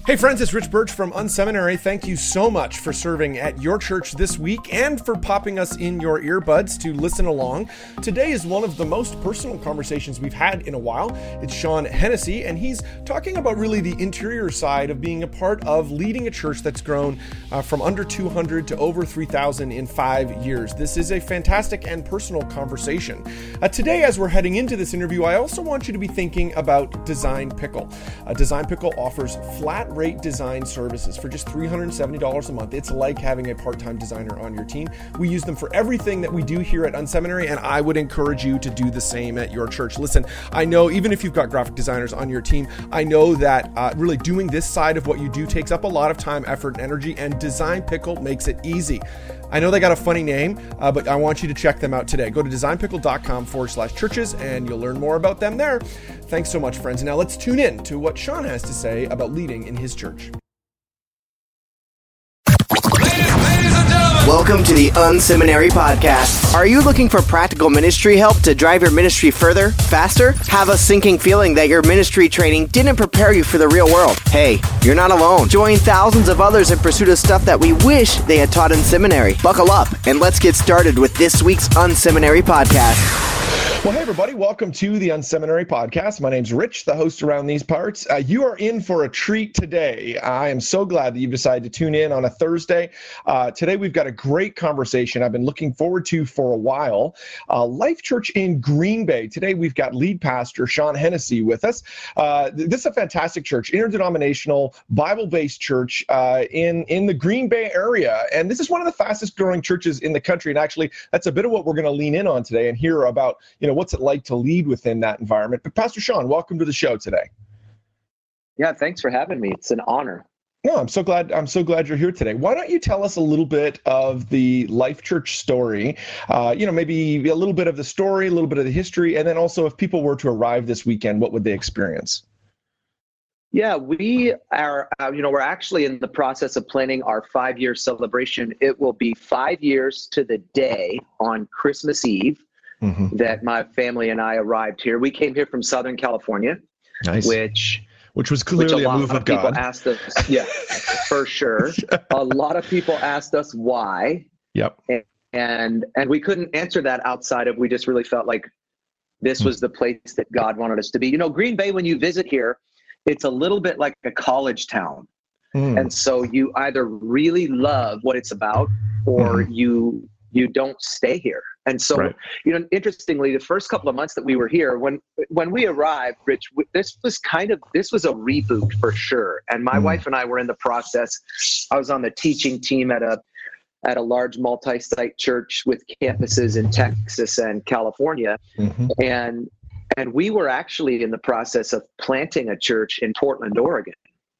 Hey friends, it's Rich Birch from Unseminary. Thank you so much for serving at your church this week and for popping us in your earbuds to listen along. Today is one of the most personal conversations we've had in a while. It's Sean Hennessy, and he's talking about really the interior side of being a part of leading a church that's grown from under 200 to over 3,000 in 5 years. This is a fantastic and personal conversation. Today, as we're heading into this interview, I also want you to be thinking about Design Pickle. Design Pickle offers flat rate design services for just $370 a month. It's like having a part-time designer on your team. We use them for everything that we do here at Unseminary, and I would encourage you to do the same at your church. Listen, I know even if you've got graphic designers on your team, I know that really doing this side of what you do takes up a lot of time, effort, and energy, and Design Pickle makes it easy. I know they got a funny name, but I want you to check them out today. Go to designpickle.com/churches and you'll learn more about them there. Thanks so much, friends. Now let's tune in to what Sean has to say about leading in his church. Welcome to the Unseminary Podcast. Are you looking for practical ministry help to drive your ministry further, faster? Have a sinking feeling that your ministry training didn't prepare you for the real world? Hey, you're not alone. Join thousands of others in pursuit of stuff that we wish they had taught in seminary. Buckle up and let's get started with this week's Unseminary Podcast. Well, hey, everybody. Welcome to the Unseminary Podcast. My name's Rich, the host around these parts. You are in for a treat today. I am so glad that you've decided to tune in on a Thursday. Today, we've got a great conversation I've been looking forward to for a while. Life Church in Green Bay. Today, we've got lead pastor Sean Hennessy with us. This is a fantastic church, interdenominational, Bible-based church in the Green Bay area. And this is one of the fastest growing churches in the country. And actually, that's a bit of what we're going to lean in on today and hear about, what's it like to lead within that environment. But Pastor Sean, welcome to the show today. Yeah, thanks for having me. It's an honor. No, I'm so glad you're here today. Why don't you tell us a little bit of the Life Church story? Maybe a little bit of the story, a little bit of the history, and then also if people were to arrive this weekend, what would they experience? Yeah, we are, we're actually in the process of planning our 5-year celebration. It will be 5 years to the day on Christmas Eve. Mm-hmm. That my family and I arrived here. We came here from Southern California, nice. Which was clearly a move of God. People asked us, yeah, for sure. A lot of people asked us why. Yep. And we couldn't answer that outside of, we just really felt like this was the place that God wanted us to be. Green Bay, when you visit here, it's a little bit like a college town. And so you either really love what it's about or you don't stay here. And so, right. Interestingly, the first couple of months that we were here, when we arrived, Rich, this was a reboot for sure. And my wife and I were in the process. I was on the teaching team at a large multi-site church with campuses in Texas and California. Mm-hmm. And we were actually in the process of planting a church in Portland, Oregon.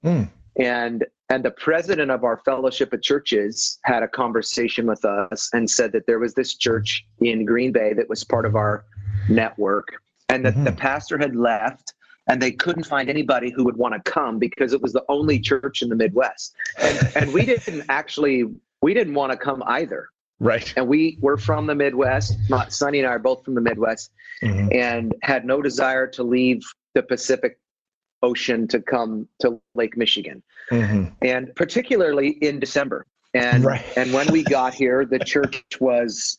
And the president of our fellowship of churches had a conversation with us and said that there was this church in Green Bay that was part of our network, and that the pastor had left and they couldn't find anybody who would want to come because it was the only church in the Midwest. And we didn't want to come either. Right. And we're from the Midwest. Sonny and I are both from the Midwest, and had no desire to leave the Pacific Ocean to come to Lake Michigan, and particularly in December. And when we got here, the church was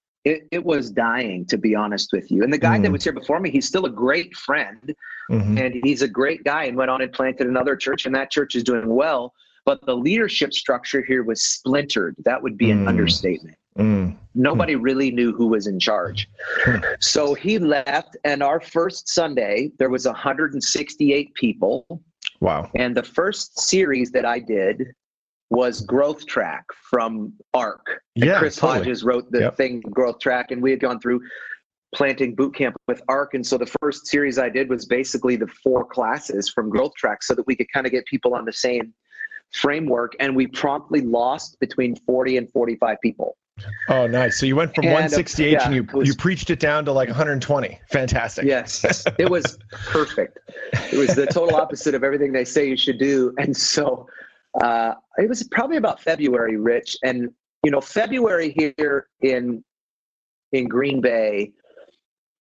dying, to be honest with you. And the guy that was here before me, he's still a great friend, and he's a great guy, and went on and planted another church, and that church is doing well. But the leadership structure here was splintered. That would be an understatement. Nobody really knew who was in charge. So he left, and our first Sunday, there was 168 people. Wow. And the first series that I did was Growth Track from ARC. Yeah, Chris Hodges wrote the thing, Growth Track, and we had gone through planting boot camp with ARC. And so the first series I did was basically the 4 classes from Growth Track so that we could kind of get people on the same framework. And we promptly lost between 40 and 45 people. Oh, nice. So you went from 168 and you preached it down to like 120. Fantastic. Yes, it was perfect. It was the total opposite of everything they say you should do. And so it was probably about February, Rich. And, February here in Green Bay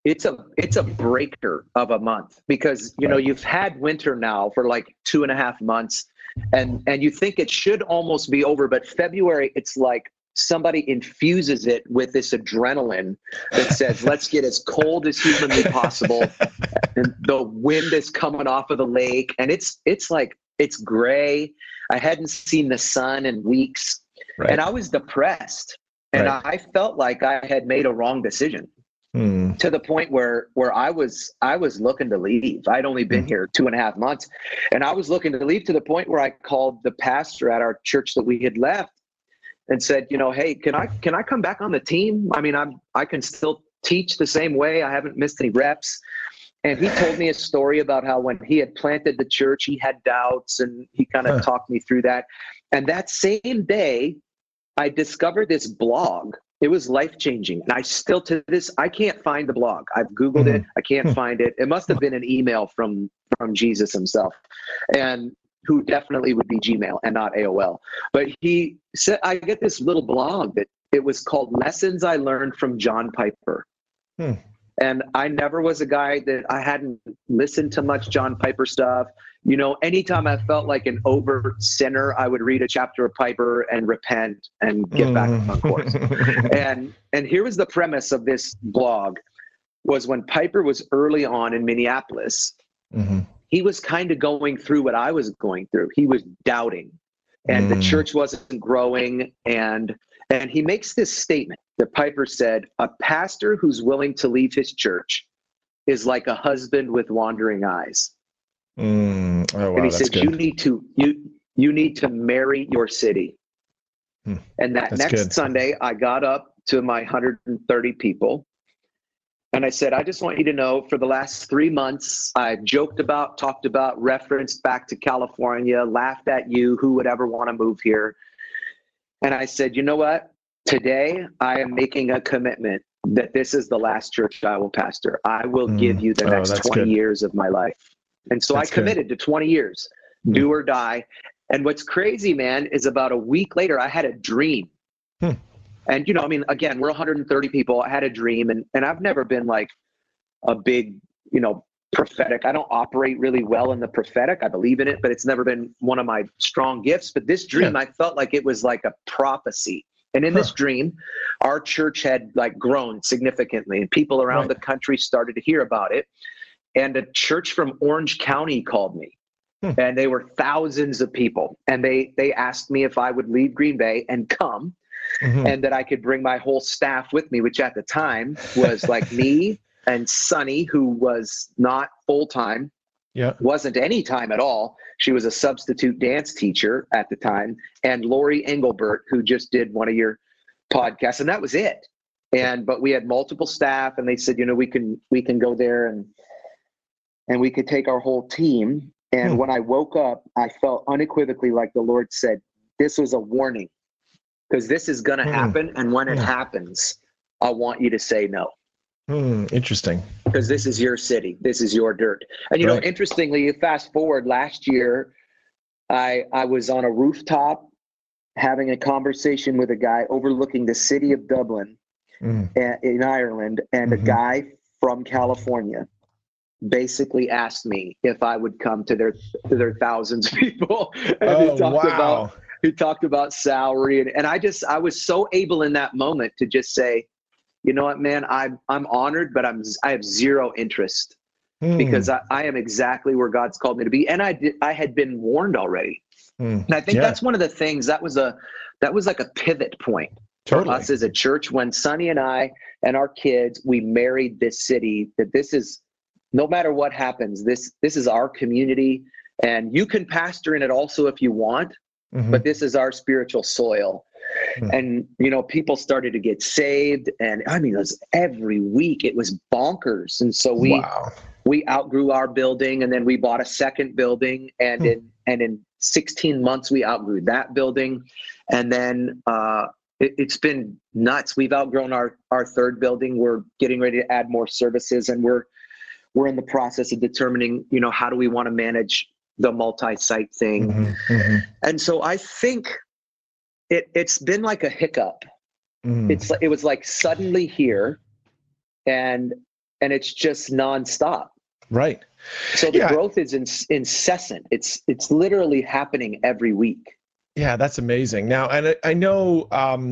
it's a breaker of a month because, you know, you've had winter now for like 2.5 months and you think it should almost be over, but February, it's like somebody infuses it with this adrenaline that says, let's get as cold as humanly possible. And the wind is coming off of the lake and it's like, it's gray. I hadn't seen the sun in weeks and I was depressed and I felt like I had made a wrong decision. To the point where I was looking to leave. I'd only been here 2.5 months and I was looking to leave to the point where I called the pastor at our church that we had left and said, you know, hey, can I come back on the team? I mean, I can still teach the same way. I haven't missed any reps. And he told me a story about how when he had planted the church, he had doubts and he kind of talked me through that. And that same day, I discovered this blog. It was life-changing. And I still to this, I can't find the blog. I've Googled it. I can't find it. It must have been an email from Jesus himself, and who definitely would be Gmail and not AOL. But he said, I get this little blog that it was called Lessons I Learned from John Piper. And I never was a guy that I hadn't listened to much John Piper stuff. You know, anytime I felt like an overt sinner, I would read a chapter of Piper and repent and get back on course. And here was the premise of this blog was when Piper was early on in Minneapolis, he was kind of going through what I was going through. He was doubting and the church wasn't growing. And he makes this statement that Piper said, a pastor who's willing to leave his church is like a husband with wandering eyes. Oh, wow, and he said, good. you need to marry your city. And that next good. Sunday, I got up to my 130 people and I said, I just want you to know for the last 3 months, I've joked about, talked about, referenced back to California, laughed at you, who would ever want to move here. And I said, you know what? Today, I am making a commitment that this is the last church I will pastor. I will give you the next 20 years of my life. And so I committed to 20 years, do or die. And what's crazy, man, is about a week later, I had a dream. And, you know, I mean, again, we're 130 people. I had a dream and I've never been like a big, you know, prophetic. I don't operate really well in the prophetic. I believe in it, but it's never been one of my strong gifts. But this dream, I felt like it was like a prophecy. And in this dream, our church had like grown significantly and people around the country started to hear about it. And a church from Orange County called me and they were thousands of people. And they asked me if I would leave Green Bay and come and that I could bring my whole staff with me, which at the time was like me and Sunny, who was not full-time, wasn't any time at all. She was a substitute dance teacher at the time, and Lori Engelbert, who just did one of your podcasts, and that was it. But we had multiple staff, and they said, you know, we can go there and we could take our whole team. And when I woke up, I felt unequivocally like the Lord said, this was a warning, because this is going to happen. And when it happens, I want you to say no. Interesting. Because this is your city. This is your dirt. And, you know, interestingly, fast forward last year, I was on a rooftop having a conversation with a guy overlooking the city of Dublin in Ireland. And a guy from California basically asked me if I would come to their thousands of people. And he talked about salary. And I was so able in that moment to just say, you know what, man, I'm honored, but I have zero interest because I am exactly where God's called me to be. And I had been warned already. And I think that's one of the things that was like a pivot point for us as a church when Sonny and I and our kids, we married this city, that this is, no matter what happens, this is our community, and you can pastor in it also if you want, but this is our spiritual soil. And, you know, people started to get saved, and I mean, it was every week, it was bonkers. And so we outgrew our building, and then we bought a second building, and in 16 months we outgrew that building. And then it's been nuts. We've outgrown our third building. We're getting ready to add more services, and we're in the process of determining, you know, how do we want to manage the multi-site thing. And so I think it's been like a hiccup. It was like suddenly here, and and it's just nonstop. Right. So the growth is incessant. It's literally happening every week. Yeah, that's amazing. Now, and I know,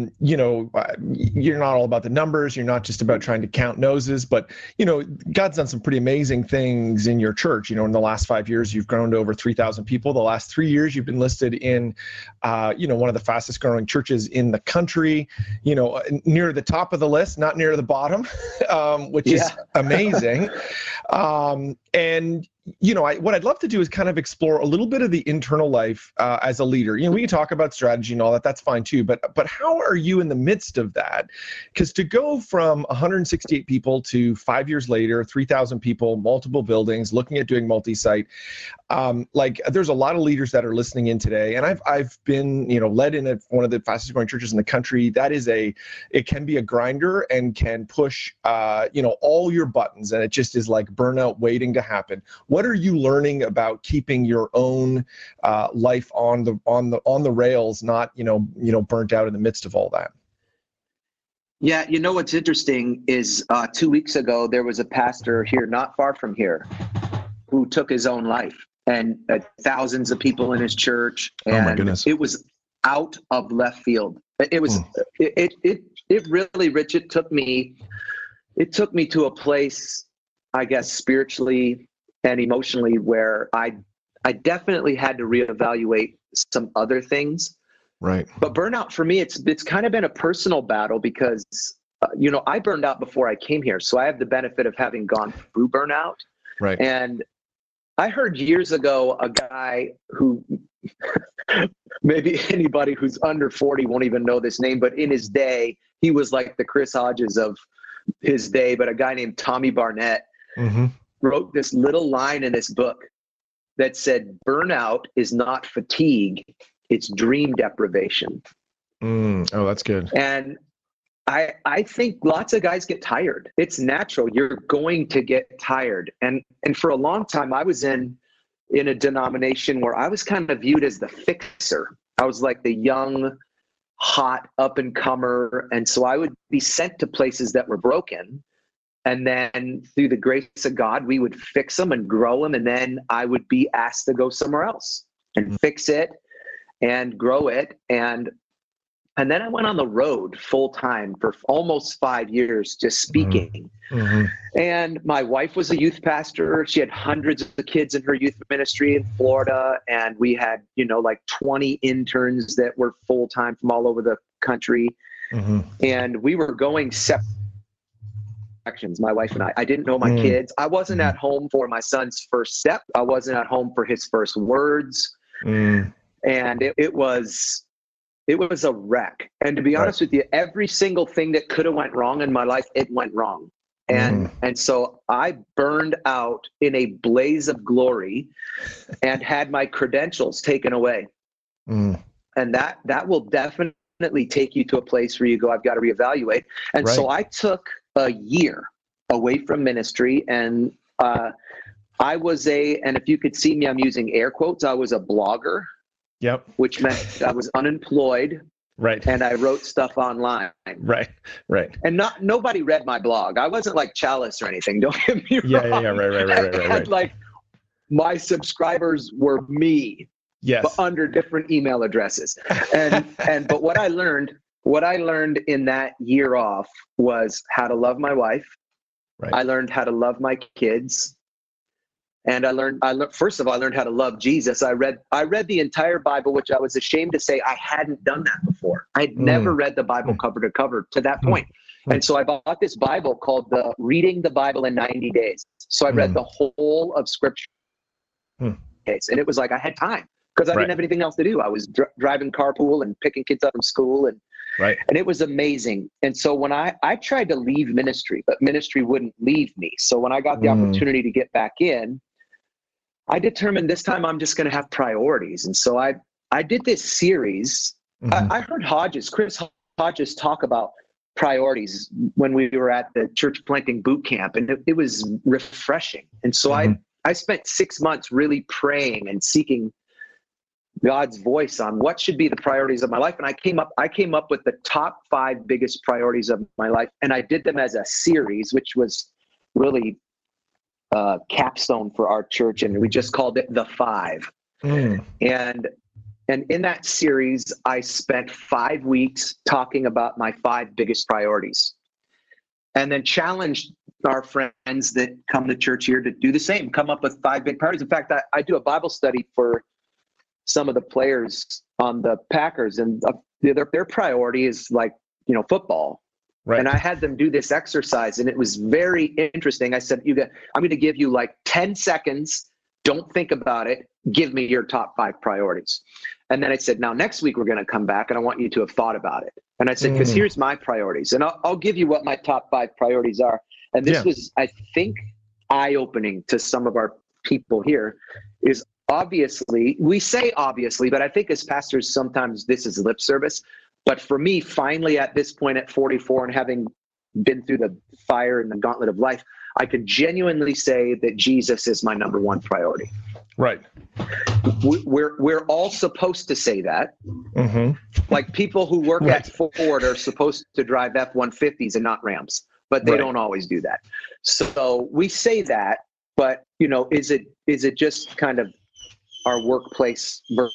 you're not all about the numbers. You're not just about trying to count noses, but, God's done some pretty amazing things in your church. In the last 5 years, you've grown to over 3,000 people. The last 3 years, you've been listed in, one of the fastest growing churches in the country, near the top of the list, not near the bottom, which is amazing. And what I'd love to do is kind of explore a little bit of the internal life as a leader. We can talk about strategy and all that. That's fine too. But how are you in the midst of that? Because to go from 168 people to 5 years later, 3,000 people, multiple buildings, looking at doing multi-site, there's a lot of leaders that are listening in today. And I've been, led in one of the fastest growing churches in the country. It can be a grinder and can push, all your buttons. And it just is like burnout waiting to happen. What are you learning about keeping your own life on the rails, not burnt out in the midst of all that? Yeah, what's interesting is 2 weeks ago there was a pastor here, not far from here, who took his own life, and thousands of people in his church. And oh my goodness! It was out of left field. It was it really, Rich. It took me to a place, I guess, spiritually and emotionally, where I definitely had to reevaluate some other things. Right. But burnout for me, it's kind of been a personal battle because, I burned out before I came here. So I have the benefit of having gone through burnout. Right. And I heard years ago a guy who maybe anybody who's under 40 won't even know this name, but in his day, he was like the Chris Hodges of his day, but a guy named Tommy Barnett. Mm-hmm. Wrote this little line in this book that said, burnout is not fatigue, it's dream deprivation. Oh, that's good. And I think lots of guys get tired. It's natural. You're going to get tired. And for a long time, I was in a denomination where I was kind of viewed as the fixer. I was like the young, hot up and comer. And so I would be sent to places that were broken. And then through the grace of God, we would fix them and grow them. And then I would be asked to go somewhere else and fix it and grow it. And then I went on the road full time for almost 5 years, just speaking. Mm-hmm. And my wife was a youth pastor. She had hundreds of kids in her youth ministry in Florida. And we had, 20 interns that were full time from all over the country. Mm-hmm. And we were going separate directions, my wife and I. I didn't know my kids. I wasn't at home for my son's first step. I wasn't at home for his first words. And it was a wreck. And to be honest with you, every single thing that could have went wrong in my life, it went wrong. And so I burned out in a blaze of glory and had my credentials taken away. And that will definitely take you to a place where you go, I've got to reevaluate. And so I took a year away from ministry, and I was and if you could see me, I'm using air quotes, I was a blogger. Yep. Which meant I was unemployed. Right. And I wrote stuff online. Right. And nobody read my blog. I wasn't like Chalice or anything. Don't get me wrong. Yeah. Right. Like my subscribers were me. Yes. But under different email addresses. But what I learned in that year off was how to love my wife. Right. I learned how to love my kids. And I learned first of all, I learned how to love Jesus. I read the entire Bible, which I was ashamed to say I hadn't done that before. I'd never read the Bible cover to cover to that point. And so I bought this Bible called Reading the Bible in 90 Days. So I read the whole of Scripture. And it was like I had time because I didn't have anything else to do. I was driving carpool and picking kids up from school. And it was amazing. And so when I tried to leave ministry, but ministry wouldn't leave me. So when I got the opportunity to get back in, I determined this time I'm just going to have priorities. And so I did this series. I heard Chris Hodges talk about priorities when we were at the church planting boot camp, and it was refreshing. And so I spent 6 months really praying and seeking God's voice on what should be the priorities of my life. And I came up with the top 5 biggest priorities of my life. And I did them as a series, which was really capstone for our church, and we just called it The Five. And in that series, I spent 5 weeks talking about my 5 biggest priorities, and then challenged our friends that come to church here to do the same, come up with 5 big priorities. In fact, I do a Bible study for some of the players on the Packers, and their priority is like, football. Right. And I had them do this exercise, and it was very interesting. I said, I'm going to give you like 10 seconds. Don't think about it. Give me your top 5 priorities. And then I said, now next week we're going to come back, and I want you to have thought about it. And I said, because here's my priorities, and I'll give you what my top 5 priorities are. And this was, I think, eye-opening to some of our people here. Is obviously, we say obviously, but I think as pastors, sometimes this is lip service. But for me, finally, at this point at 44 and having been through the fire and the gauntlet of life, I can genuinely say that Jesus is my number 1 priority. Right. We're all supposed to say that. Like people who work at Ford are supposed to drive F-150s and not Rams, but they don't always do that. So we say that, but is it just kind of our workplace version?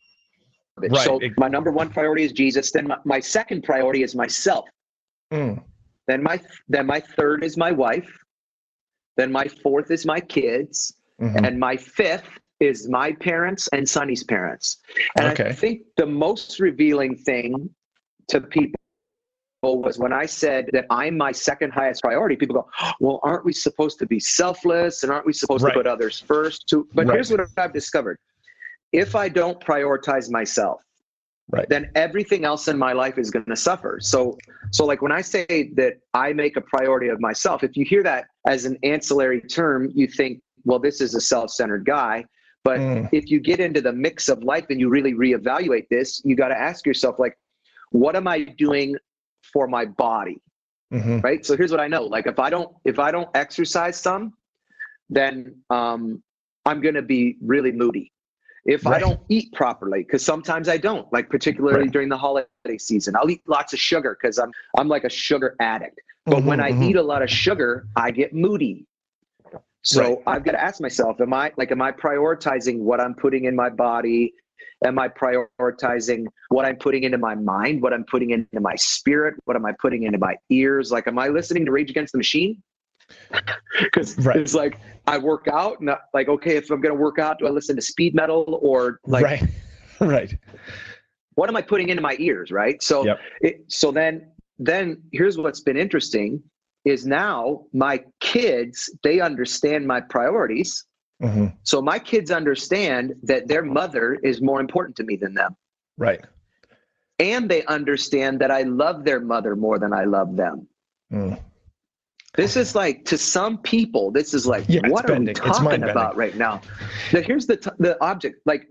Right. So my number 1 priority is Jesus. Then my second priority is myself. Then my third is my wife. Then my fourth is my kids. And my fifth is my parents and Sonny's parents. And I think the most revealing thing to people was when I said that I'm my second highest priority. People go, well, aren't we supposed to be selfless? And aren't we supposed to put others first? But here's what I've discovered. If I don't prioritize myself, then everything else in my life is going to suffer. So like when I say that I make a priority of myself, if you hear that as an ancillary term, you think, well, this is a self-centered guy. But if you get into the mix of life and you really reevaluate this, you got to ask yourself, like, what am I doing for my body? Right. So here's what I know. Like if I don't exercise some, then I'm going to be really moody. If I don't eat properly, because sometimes I don't, like particularly during the holiday season, I'll eat lots of sugar because I'm like a sugar addict. But when I eat a lot of sugar, I get moody. So I've got to ask myself, am I prioritizing what I'm putting in my body? Am I prioritizing what I'm putting into my mind, what I'm putting into my spirit? What am I putting into my ears? Like, am I listening to Rage Against the Machine? Because it's like I work out, and like, okay, if I'm going to work out, do I listen to speed metal or like, what am I putting into my ears? Right. So, so then here's what's been interesting is now my kids, they understand my priorities. So my kids understand that their mother is more important to me than them. Right. And they understand that I love their mother more than I love them. This is like, to some people, this is like, what are we talking about right now? Now, here's the object. Like,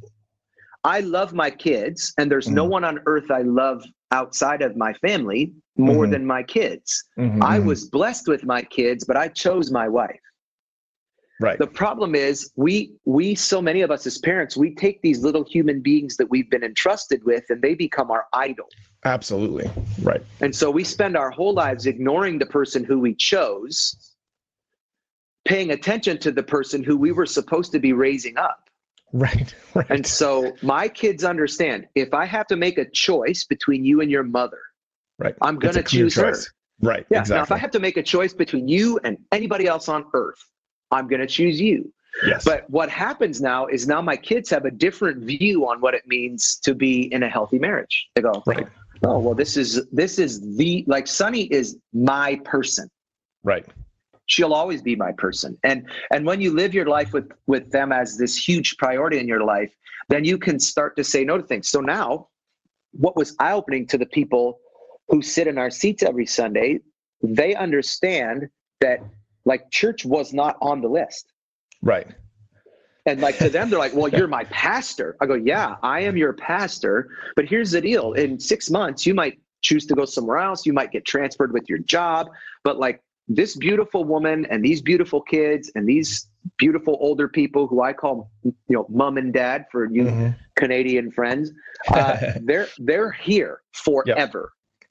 I love my kids, and there's no one on earth I love outside of my family more than my kids. I was blessed with my kids, but I chose my wife. Right. The problem is we so many of us as parents, we take these little human beings that we've been entrusted with, and they become our idol. Absolutely. Right. And so we spend our whole lives ignoring the person who we chose, paying attention to the person who we were supposed to be raising up. Right. And so my kids understand, if I have to make a choice between you and your mother, I'm going to choose her. Right. Yeah. Exactly. Now, if I have to make a choice between you and anybody else on earth, I'm going to choose you. Yes. But what happens now is my kids have a different view on what it means to be in a healthy marriage. They go, oh, well, this is like Sonny is my person. Right. She'll always be my person. And when you live your life with them as this huge priority in your life, then you can start to say no to things. So now what was eye-opening to the people who sit in our seats every Sunday, they understand that like church was not on the list. Right. And like to them, they're like, well, you're my pastor. I go, yeah, I am your pastor. But here's the deal. In 6 months, you might choose to go somewhere else. You might get transferred with your job. But like this beautiful woman and these beautiful kids and these beautiful older people who I call, mom and dad for you Canadian friends, they're here forever. Yep.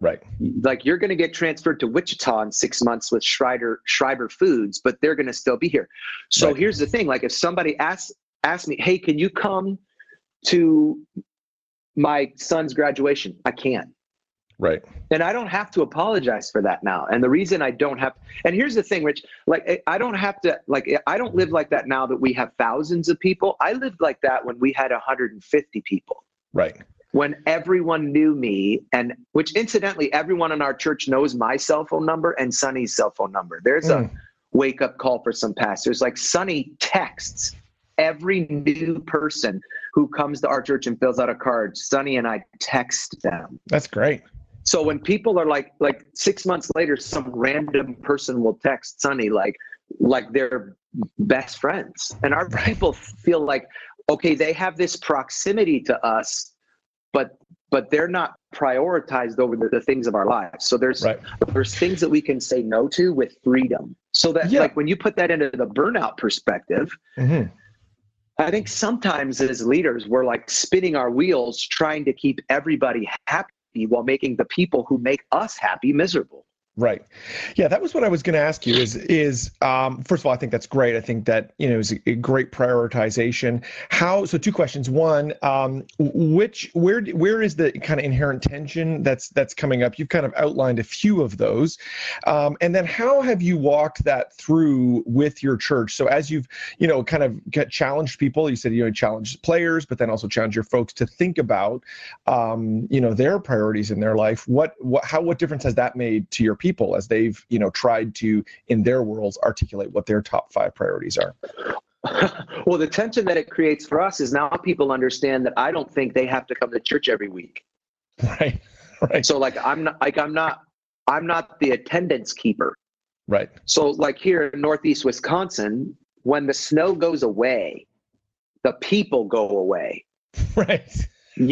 Right. Like you're going to get transferred to Wichita in 6 months with Schreiber Foods, but they're going to still be here. So here's the thing. Like if somebody asks me, hey, can you come to my son's graduation? I can't. Right. And I don't have to apologize for that now. And the reason I don't have, and here's the thing, Rich, like I don't have to, like, I don't live like that now that we have thousands of people. I lived like that when we had 150 people. Right. When everyone knew me, and which incidentally, everyone in our church knows my cell phone number and Sonny's cell phone number. There's a wake up call for some pastors. Like Sonny texts every new person who comes to our church and fills out a card. Sonny and I text them. That's great. So when people are like 6 months later, some random person will text Sonny like they're best friends. And our people feel like, okay, they have this proximity to us, but they're not prioritized over the things of our lives. So there's things that we can say no to with freedom. So that like when you put that into the burnout perspective, I think sometimes as leaders, we're like spinning our wheels trying to keep everybody happy while making the people who make us happy miserable. Right. Yeah, that was what I was going to ask you is first of all, I think that's great. I think that, is a great prioritization. So two questions. One, where is the kind of inherent tension that's coming up? You've kind of outlined a few of those. And then how have you walked that through with your church? So as you've, kind of challenged people, you said, challenged players, but then also challenge your folks to think about, their priorities in their life. What difference has that made to your people as they've tried to in their worlds articulate what their top 5 priorities are? Well, the tension that it creates for us is now people understand that I don't think they have to come to church every week. Right. So I'm not the attendance keeper. Right. So like here in Northeast Wisconsin, when the snow goes away, the people go away. Right.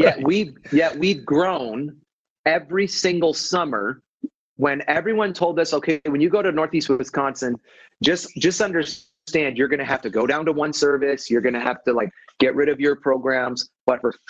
We've grown every single summer. When everyone told us, okay, when you go to Northeast Wisconsin, just understand you're going to have to go down to one service. You're going to have to get rid of your programs. But for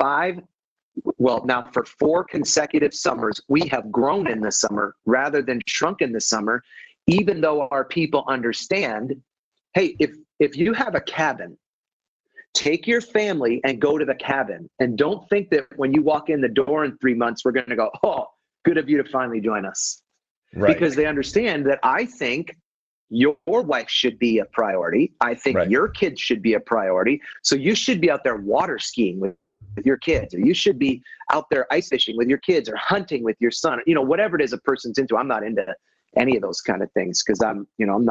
4 consecutive summers, we have grown in the summer rather than shrunk in the summer, even though our people understand, hey, if you have a cabin, take your family and go to the cabin. And don't think that when you walk in the door in 3 months, we're going to go, oh, good of you to finally join us. Right. Because they understand that I think your wife should be a priority. I think your kids should be a priority. So you should be out there water skiing with your kids, or you should be out there ice fishing with your kids, or hunting with your son. Whatever it is a person's into. I'm not into any of those kind of things because I'm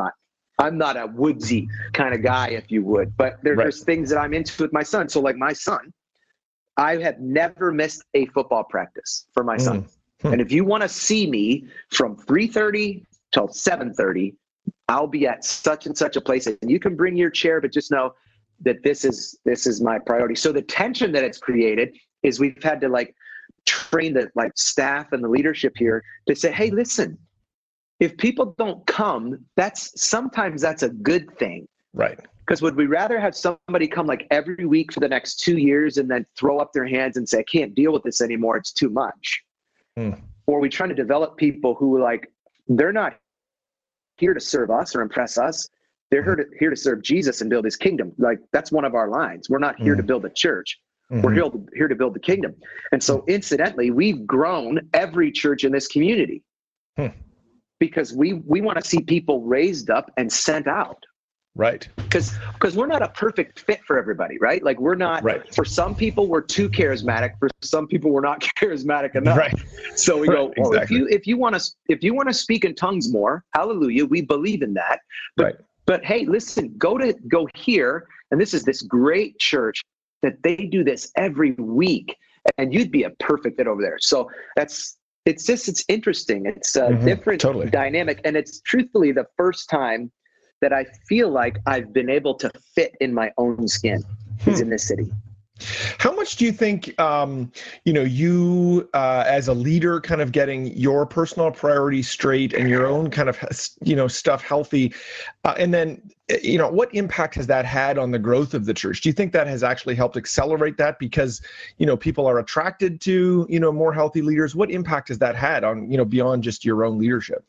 not a woodsy kind of guy, if you would. But there's things that I'm into with my son. So like my son, I have never missed a football practice for my son. And if you want to see me from 3:30 till 7:30, I'll be at such and such a place, and you can bring your chair, but just know that this is my priority. So the tension that it's created is we've had to train the staff and the leadership here to say, hey, listen, if people don't come, sometimes that's a good thing. Right. Because would we rather have somebody come every week for the next 2 years and then throw up their hands and say, I can't deal with this anymore, it's too much? Or are we trying to develop people who they're not here to serve us or impress us. They're here to serve Jesus and build his kingdom. That's one of our lines. We're not here to build a church. We're here to build the kingdom. And so incidentally, we've grown every church in this community because we want to see people raised up and sent out. Right. Because we're not a perfect fit for everybody, right? We're not, for some people, we're too charismatic. For some people, we're not charismatic enough. Right. So we go, well, exactly. if you want to speak in tongues more, hallelujah, we believe in that. But hey, listen, go here. And this is this great church that they do this every week, and you'd be a perfect fit over there. So it's interesting. It's a different dynamic. And it's truthfully the first time that I feel like I've been able to fit in my own skin is in this city. How much do you think, you as a leader, kind of getting your personal priorities straight and your own kind of, stuff healthy, and then, what impact has that had on the growth of the church? Do you think that has actually helped accelerate that because, people are attracted to, more healthy leaders? What impact has that had on, beyond just your own leadership?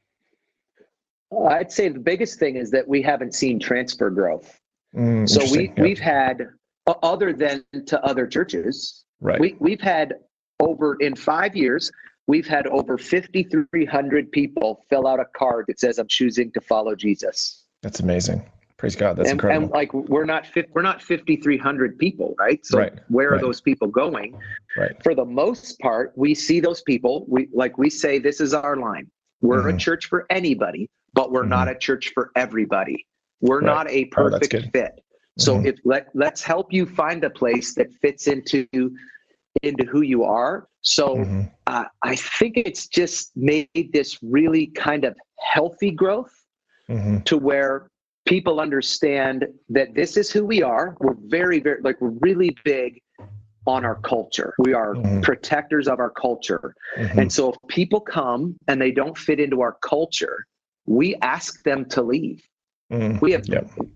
I'd say the biggest thing is that we haven't seen transfer growth. So we've had, other than to other churches, right? We've had in 5 years, we've had over 5,300 people fill out a card that says, "I'm choosing to follow Jesus." That's amazing. Praise God. That's incredible. And like, we're not 5,300 people, right? So where are those people going? Right. For the most part, we see those people. We say, this is our line. We're a church for anybody, but we're not a church for everybody. We're not a perfect fit. So let's help you find a place that fits into who you are. So I think it's just made this really kind of healthy growth to where people understand that this is who we are. We're very, very, we're really big on our culture. We are protectors of our culture. And so if people come and they don't fit into our culture, we ask them to leave. We have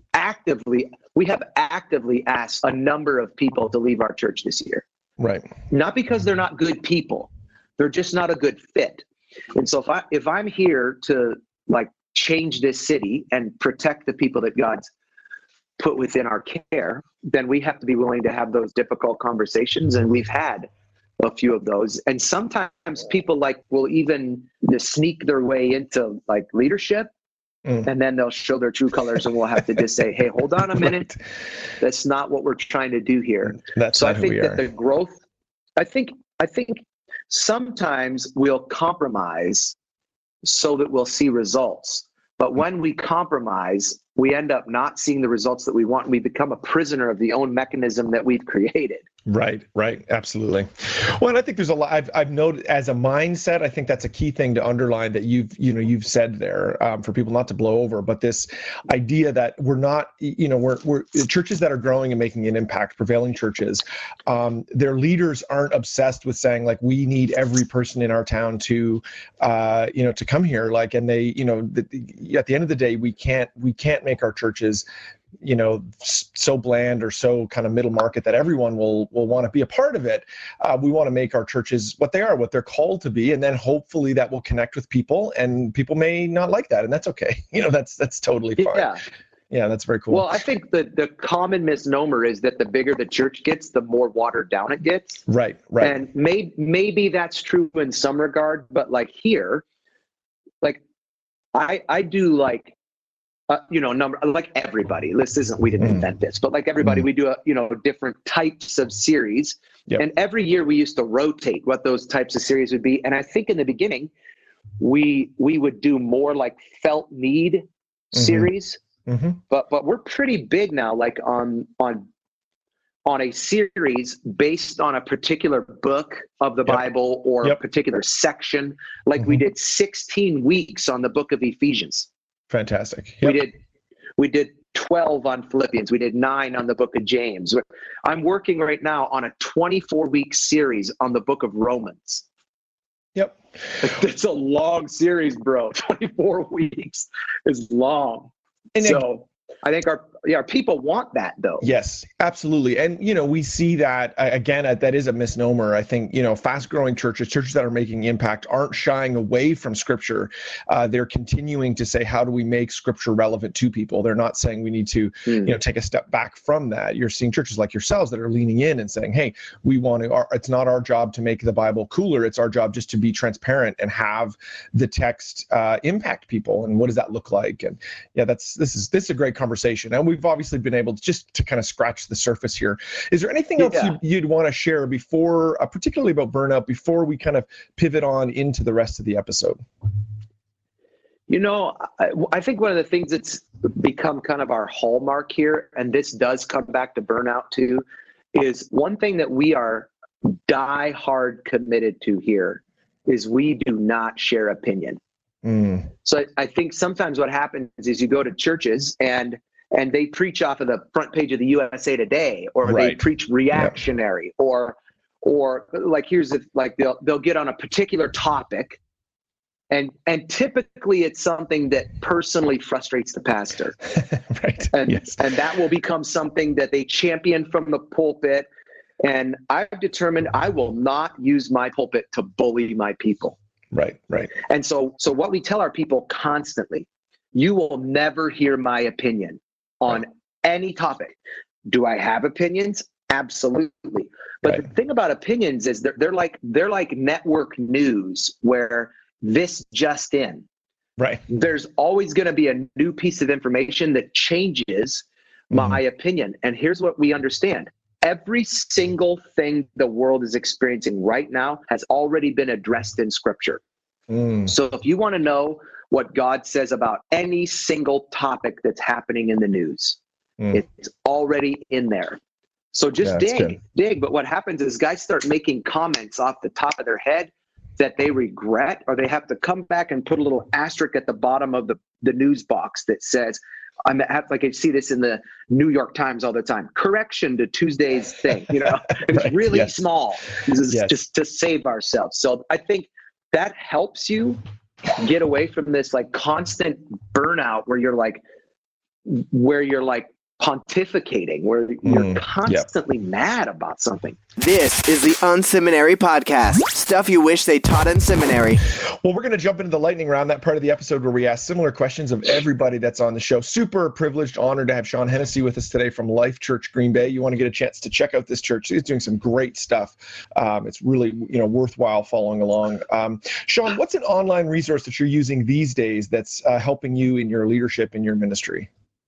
actively asked a number of people to leave our church this year. Right. Not because they're not good people. They're just not a good fit. And so if I'm here to change this city and protect the people that God's put within our care, then we have to be willing to have those difficult conversations. And we've had a few of those. And sometimes people will even sneak their way into leadership. And then they'll show their true colors, and we'll have to just say, "Hey, hold on a minute. That's not what we're trying to do here." That's I think that the growth, I think sometimes we'll compromise so that we'll see results. But when we compromise, we end up not seeing the results that we want. We become a prisoner of the own mechanism that we've created. Right. Absolutely. Well, and I think there's a lot I've noted as a mindset. I think that's a key thing to underline that you've said there, for people not to blow over. But this idea that we're not, we're churches that are growing and making an impact, prevailing churches, their leaders aren't obsessed with saying we need every person in our town to come here. And they, at the end of the day, we can't make our churches so bland or so kind of middle market that everyone will want to be a part of it. We want to make our churches what they're called to be. And then hopefully that will connect with people, and people may not like that. And that's okay. That's totally fine. Yeah, that's very cool. Well, I think the common misnomer is that the bigger the church gets, the more watered down it gets. Right. And maybe that's true in some regard, but here, I do number everybody. This isn't, we didn't invent this, but everybody, we do different types of series. Yep. And every year we used to rotate what those types of series would be. And I think in the beginning, we would do more felt need series. But we're pretty big now, on a series based on a particular book of the Bible or a particular section. We did 16 weeks on the book of Ephesians. Fantastic. Yep. We did 12 on Philippians. We did 9 on the book of James. I'm working right now on a 24-week series on the book of Romans. Yep. It's a long series, bro. 24 weeks is long. And so I think our people want that, though. Yes, absolutely. And, we see that, again, that is a misnomer. I think, fast-growing churches that are making impact aren't shying away from Scripture. They're continuing to say, how do we make Scripture relevant to people? They're not saying we need to, take a step back from that. You're seeing churches like yourselves that are leaning in and saying, hey, we want to, it's not our job to make the Bible cooler. It's our job just to be transparent and have the text impact people. And what does that look like? And this is a great conversation. And we've obviously been able to kind of scratch the surface here. Is there anything else you'd want to share before, particularly about burnout, before we kind of pivot on into the rest of the episode? I think one of the things that's become kind of our hallmark here, and this does come back to burnout too, is one thing that we are die-hard committed to here is we do not share opinion. So I think sometimes what happens is you go to churches and and they preach off of the front page of the USA Today, or they preach reactionary, or like they'll get on a particular topic, and typically it's something that personally frustrates the pastor. Right. And that will become something that they champion from the pulpit. And I've determined I will not use my pulpit to bully my people. Right. And so what we tell our people constantly, you will never hear my opinion on any topic. Do I have opinions? Absolutely. But the thing about opinions is they're like network news, where this just in. Right. There's always going to be a new piece of information that changes my opinion. And here's what we understand. Every single thing the world is experiencing right now has already been addressed in Scripture. So if you want to know what God says about any single topic that's happening in the news, it's already in there. So just dig. But what happens is guys start making comments off the top of their head that they regret, or they have to come back and put a little asterisk at the bottom of the news box that says, I see this in the New York Times all the time. Correction to Tuesday's thing, it's really small. This is just to save ourselves. So I think that helps you get away from this like constant burnout where you're like pontificating, where you're constantly mad about something. This is the Unseminary Podcast. Stuff you wish they taught in seminary. Well, we're going to jump into the lightning round, that part of the episode where we ask similar questions of everybody that's on the show. Super privileged, honored to have Sean Hennessy with us today from Life Church Green Bay. You want to get a chance to check out this church. He's doing some great stuff. It's really worthwhile following along. Sean, what's an online resource that you're using these days that's helping you in your leadership in your ministry?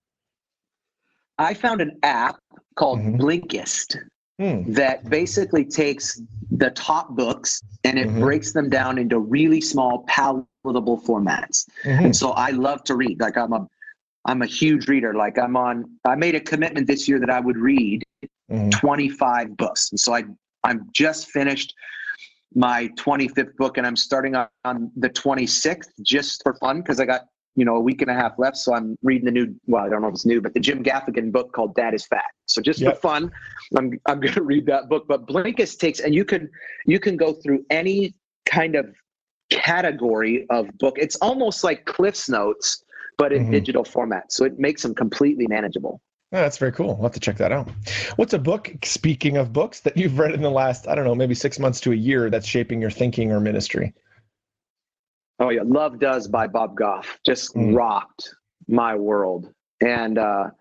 I found an app called Blinkist that basically takes the top books and it breaks them down into really small, palatable formats. And so I love to read. Like I'm a huge reader. Like I made a commitment this year that I would read 25 books. And so I'm just finished my 25th book, and I'm starting on the 26th just for fun, because I got a week and a half left. So I'm reading I don't know if it's new, but the Jim Gaffigan book called Dad is Fat. So just for fun, I'm going to read that book. But Blinkist takes, and you can go through any kind of category of book. It's almost like Cliff's Notes, but in digital format. So it makes them completely manageable. Oh, that's very cool. I'll have to check that out. What's a book, speaking of books, that you've read in the last, maybe 6 months to a year that's shaping your thinking or ministry? Oh yeah, Love Does by Bob Goff just rocked my world. And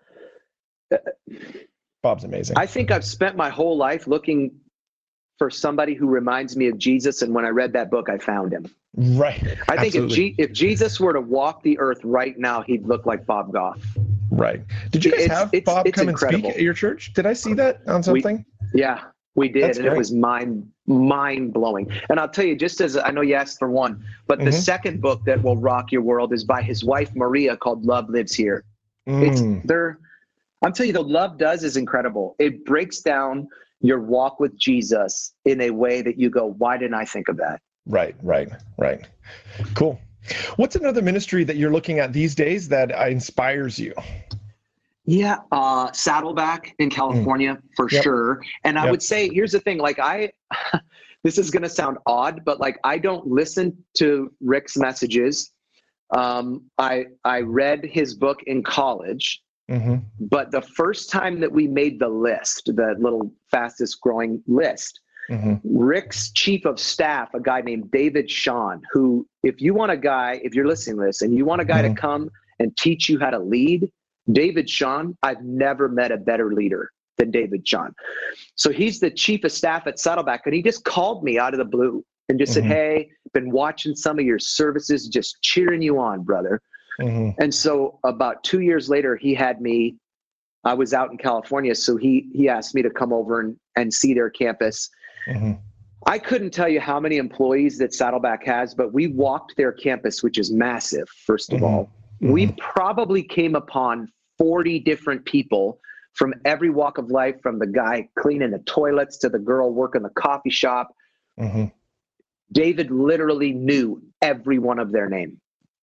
Bob's amazing. I think I've spent my whole life looking for somebody who reminds me of Jesus, and when I read that book, I found him. Right. I think if Jesus were to walk the earth right now, he'd look like Bob Goff. Right. Did you guys have Bob come incredible. And speak at your church? Did I see that on something? We did. That's and great. It was mind blowing. And I'll tell you, just as I know you asked for one, but the second book that will rock your world is by his wife, Maria, called Love Lives Here. I'm telling you, the Love Does is incredible. It breaks down your walk with Jesus in a way that you go, why didn't I think of that? Right. Cool. What's another ministry that you're looking at these days that inspires you? Yeah, Saddleback in California for sure. And I would say, here's the thing, this is going to sound odd, but I don't listen to Rick's messages. I read his book in college, but the first time that we made the list, the little fastest growing list, Rick's chief of staff, a guy named David Sean, who, if you're listening to this and you want a guy to come and teach you how to lead, David Sean, I've never met a better leader than David Sean. So he's the chief of staff at Saddleback, and he just called me out of the blue and just said, hey, been watching some of your services, just cheering you on, brother. And so about 2 years later, he had me, I was out in California, so he asked me to come over and see their campus. I couldn't tell you how many employees that Saddleback has, but we walked their campus, which is massive, first of all. We probably came upon 40 different people from every walk of life, from the guy cleaning the toilets to the girl working the coffee shop. David literally knew every one of their name.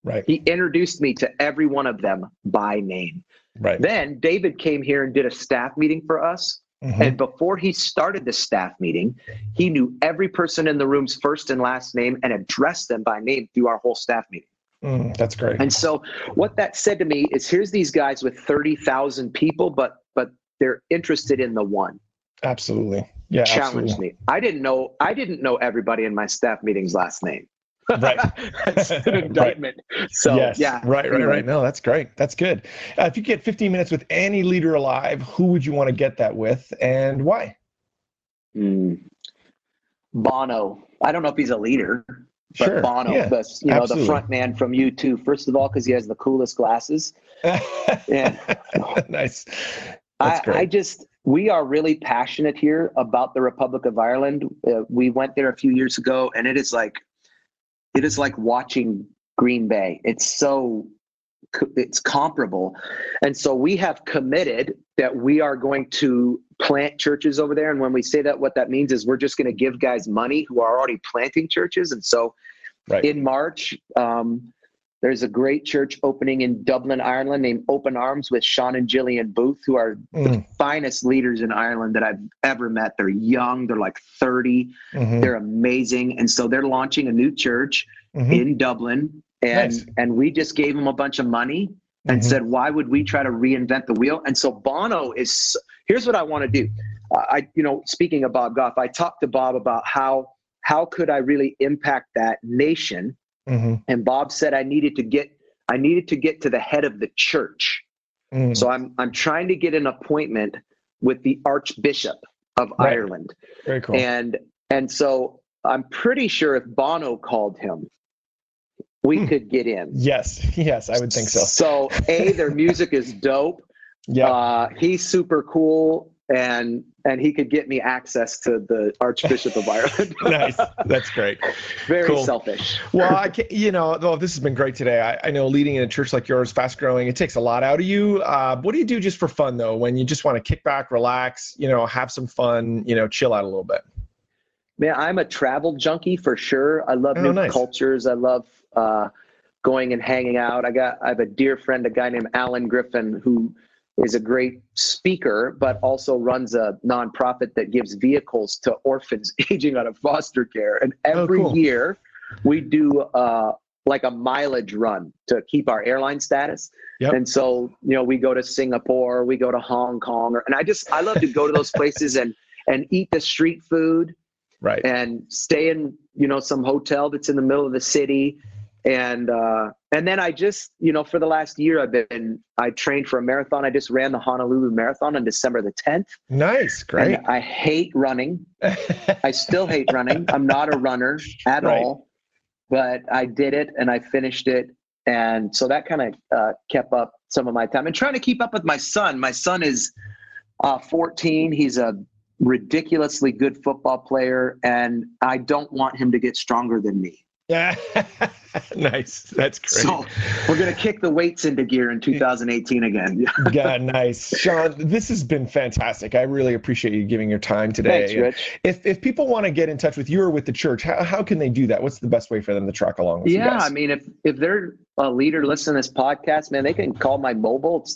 Right. He introduced me to every one of them by name. Right. Then David came here and did a staff meeting for us. Mm-hmm. And before he started the staff meeting, he knew every person in the room's first and last name and addressed them by name through our whole staff meeting. That's great. And so what that said to me is, here's these guys with 30,000 people, but they're interested in the one. Absolutely. Yeah. Challenged me. I didn't know everybody in my staff meeting's last name. Right. That's an indictment. Right. So yes. yeah. Right. No, that's great. That's good. If you get 15 minutes with any leader alive, who would you want to get that with and why? Bono. I don't know if he's a leader, but sure. Bono, Yeah. The front man from U2. First of all, because he has the coolest glasses. And nice. That's great. We are really passionate here about the Republic of Ireland. We went there a few years ago, and it is like watching Green Bay. It's comparable. And so we have committed that we are going to plant churches over there. And when we say that, what that means is we're just going to give guys money who are already planting churches. And so in March, there's a great church opening in Dublin, Ireland named Open Arms with Sean and Gillian Booth, who are the finest leaders in Ireland that I've ever met. They're young. They're like 30. They're amazing. And so they're launching a new church in Dublin. And we just gave them a bunch of money and said, why would we try to reinvent the wheel? And so Bono here's what I want to do. Speaking of Bob Goff, I talked to Bob about how could I really impact that nation? And Bob said I needed to get to the head of the church. So I'm trying to get an appointment with the Archbishop of Ireland. Very cool. And so I'm pretty sure if Bono called him, we could get in. Yes, I would think so. So their music is dope. Yeah. He's super cool. And he could get me access to the Archbishop of Ireland. Nice. That's great. Very cool. Selfish. Well, this has been great today. I know leading in a church like yours, fast growing, it takes a lot out of you. What do you do just for fun though, when you just want to kick back, relax, have some fun, chill out a little bit? Man, I'm a travel junkie for sure. I love new cultures. I love going and hanging out. I have a dear friend, a guy named Alan Griffin, who is a great speaker, but also runs a nonprofit that gives vehicles to orphans aging out of foster care. And every year we do like a mileage run to keep our airline status. Yep. And so, we go to Singapore, we go to Hong Kong, and I love to go to those places and eat the street food. Right. And stay in, some hotel that's in the middle of the city. And then I just, for the last year, I trained for a marathon. I just ran the Honolulu Marathon on December the 10th. Nice. Great. And I hate running. I still hate running. I'm not a runner at all, but I did it and I finished it. And so that kind of kept up some of my time and trying to keep up with my son. My son is 14. He's a ridiculously good football player, and I don't want him to get stronger than me. Yeah. Nice. That's great. So we're going to kick the weights into gear in 2018 again. Yeah, nice. Sean, this has been fantastic. I really appreciate you giving your time today. Thanks, Rich. If people want to get in touch with you or with the church, how can they do that? What's the best way for them to track along with you guys? I mean, if they're a leader listening to this podcast, man, they can call my mobile. It's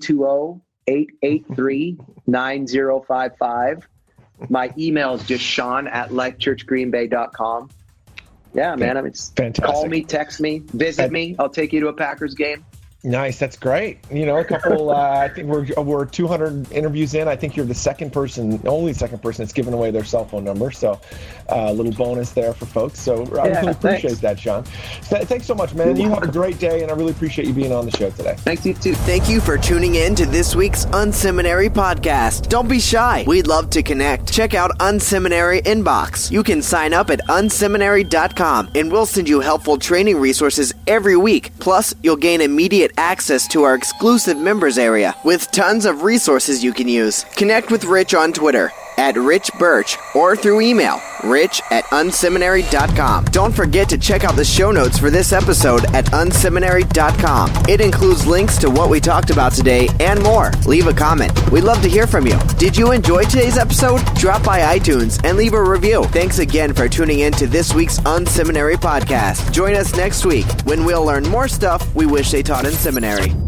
920-883-9055. My email is just Sean@lifechurchgreenbay.com. Yeah, man. I mean, fantastic. Call me, text me, visit me. I'll take you to a Packers game. Nice. That's great. A couple, I think we're 200 interviews in. I think you're the only second person that's given away their cell phone number. So a little bonus there for folks. So I really appreciate that, Sean. Thanks so much, man. You have a great day, and I really appreciate you being on the show today. Thanks, you too. Thank you for tuning in to this week's Unseminary podcast. Don't be shy. We'd love to connect. Check out Unseminary Inbox. You can sign up at unseminary.com, and we'll send you helpful training resources every week. Plus, you'll gain immediate access to our exclusive members area with tons of resources you can use. Connect with Rich on Twitter at Rich Birch or through email, rich@unseminary.com. Don't forget to check out the show notes for this episode at unseminary.com. It includes links to what we talked about today and more. Leave a comment. We'd love to hear from you. Did you enjoy today's episode? Drop by iTunes and leave a review. Thanks again for tuning in to this week's Unseminary podcast. Join us next week when we'll learn more stuff we wish they taught in seminary.